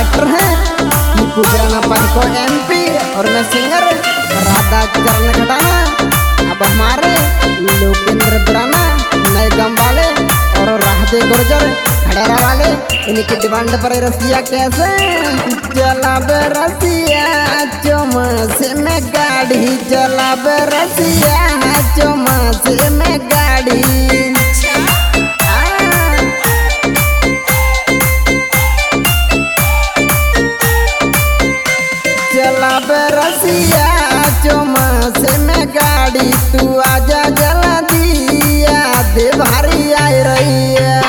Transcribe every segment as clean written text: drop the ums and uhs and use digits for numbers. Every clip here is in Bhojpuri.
डायरेक्टर हैं टीपू बिराना पहको MP और मैं सिंगर राधा चरण खटाना। अब हमारे लोकेंद्र बिराना नए गम वाले और राहते गुर्जर खड़ेरा वाले इनकी डिमांड पर रसिया कैसे चला बे रसिया चौमासे में गाड़ी चला बे रसिया चौमासे में गाड़ी चला बे रसिया चौमासे में गाड़ी तू आजा जला दिया दे भारी आई रही है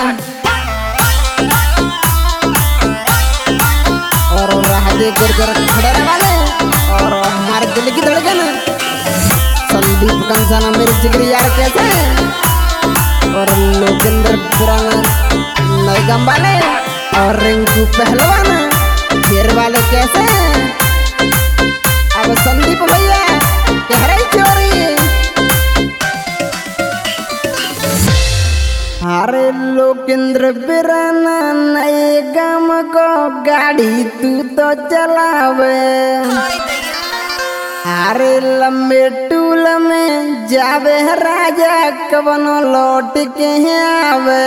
और राहते गुर्जर खड़ेरा वाले और हमारे दिल की धड़कन संदीप कंसाना मेरे जिगरी यार कैसे और लोकेंद्र बिराना नए गम वाले और रिंकू पहलवान घेर वाले कैसे। अब संदीप भैया कह रही चोरी अरे लोकेंद्र बिराना नए गम को गाड़ी तू तो चलावे अरे लंबे टूल में जावे राजा कवनो लौट के आवे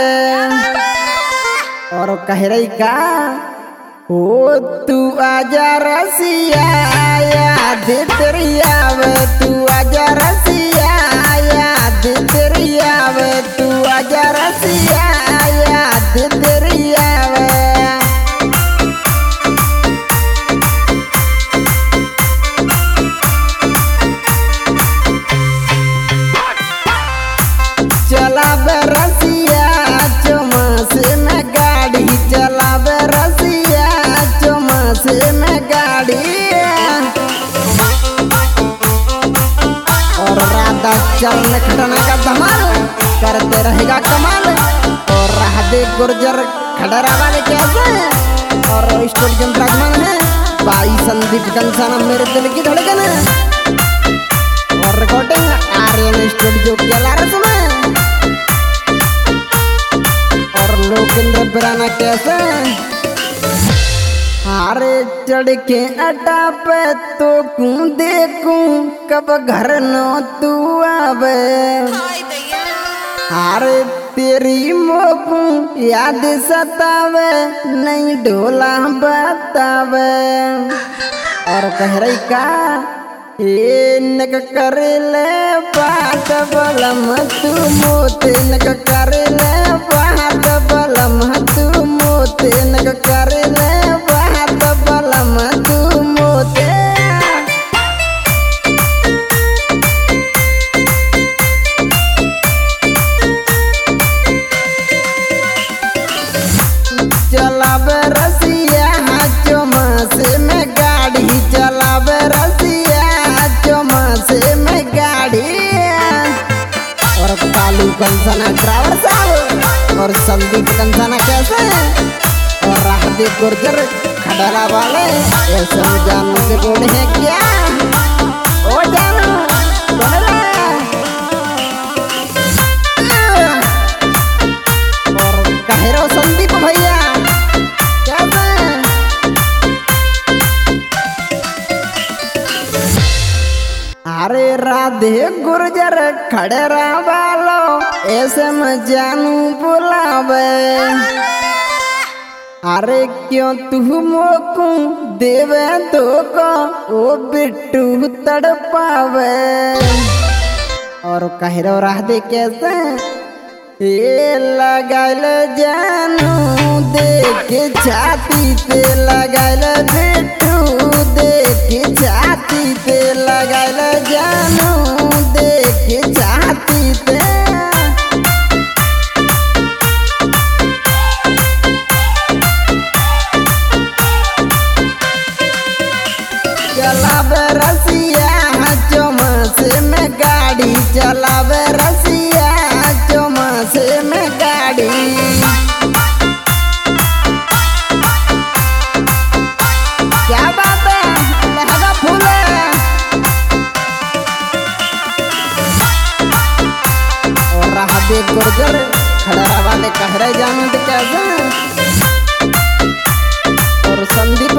और कह रही का ओ तू आजा रसिया याद तेरी आवे तू आजा रसिया याद तेरी आवे तू आजा रसिया याद तेरी आवे चला बे रसिया चौमासे में गाड़ी चला बे रसिया चौमासे में गाड़ी और राधा चरण खटाना का धमाल करते रहेगा कमाल और राहते गुर्जर खड़ेरा वाले कैसे और स्टूडियो राजमान है भाई संदीप कंसाना मेरे दिल की धड़कन और रिकॉर्डिंग आर्यन स्टूडियो के लारस में और लोकेंद्र बिराना कैसे हारे चढ़ के अड्डा पे तो क्यों देखूं कब घर नो तू आवे हारे तेरी मोकू याद सतावे नहीं ढोला बतावे और कह रही का ए नक कर ले बात बलम तू मोते नक कर ले बात बलम तू मोते नक कर ले बात बलम तू मोते चला बे रसिया चौमासे में गाड़ी चला बे रसिया चौमासे में गाड़ी और कालू कंसाना ड्राइवर साहब और संदीप कंसाना कैसे और राहते गुर्जर खड़ेरा वाले ऐसे जानू से बोले हैं क्या ओ जानू और कह रहे हो संदीप भैया कैसे अरे राधे गुर्जर खड़ेरा वालो ऐसे में जानू बुलावे अरे क्यों तू मोकू देवे तो को ओ बिट्टू तड़पावे और कह रहे राधे कैसे ये लगाल जानू देख छाती पे लगाल बिट्टू देख छाती पे लगाल जानू देख छाती पे चला बे रसिया चौमासे में गाड़ी चला बे रसिया चौमासे में गाड़ी क्या बात है लहंगा फूले और राहते गुर्जर खड़ेरा वाले कह रहे जानू तो कैसे और संदीप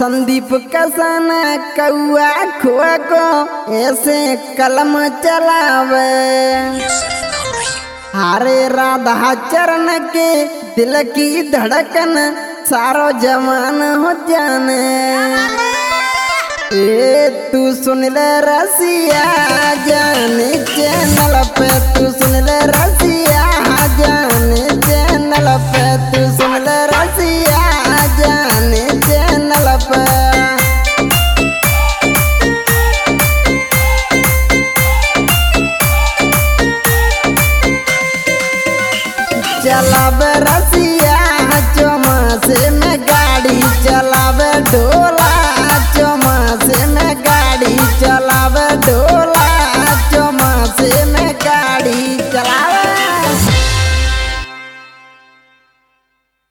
संदीप कसन कौआ खोआ को ऐसे कलम चलावे। हारे राधा चरण के दिल की धड़कन सारो जवान हो जाने। ए तू सुन ले रसिया जाने चैनल पे, तू सुन ले रसिया जाने चैनल पे, तू सुन ले रसिया जाने चैनल पे। चला रसिया